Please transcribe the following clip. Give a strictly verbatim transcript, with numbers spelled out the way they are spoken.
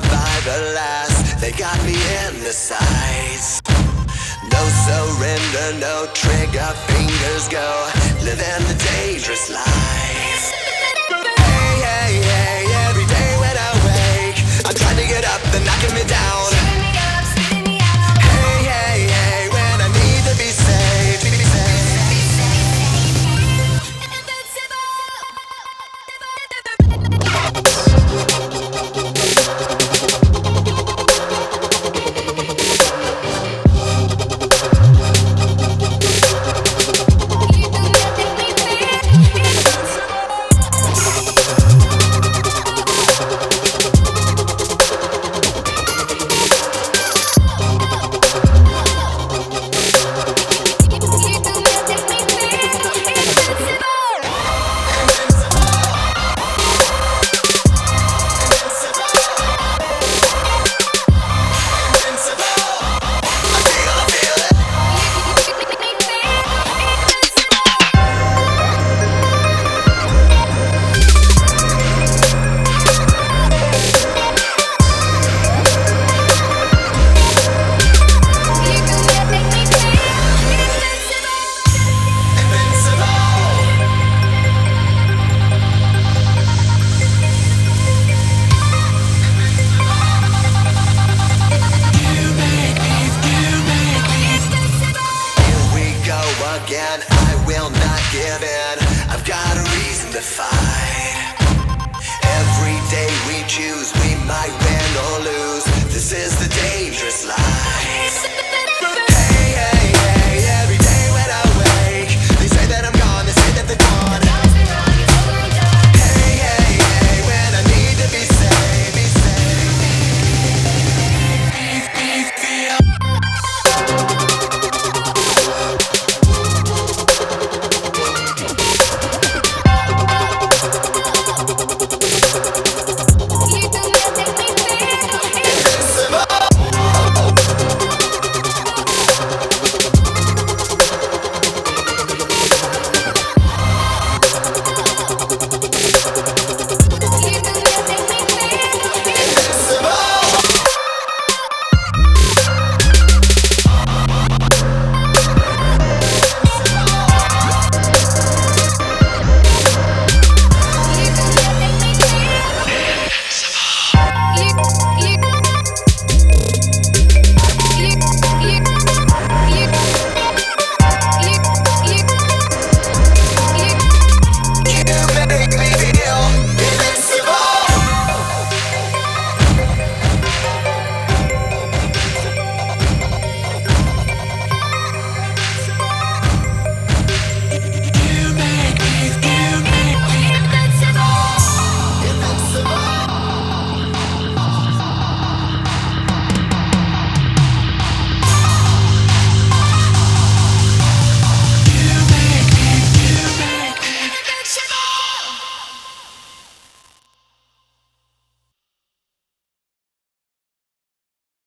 survive at last. They got me in the sights. No surrender, no trigger, fingers go, living the dangerous life. Hey, hey, hey, every day when I wake, I'm trying to get up, they're knocking me down. Hey, hey, hey, when I need to be saved, be saved. Again, I will not give in. I've got a reason to fight. Every day we choose, we might win.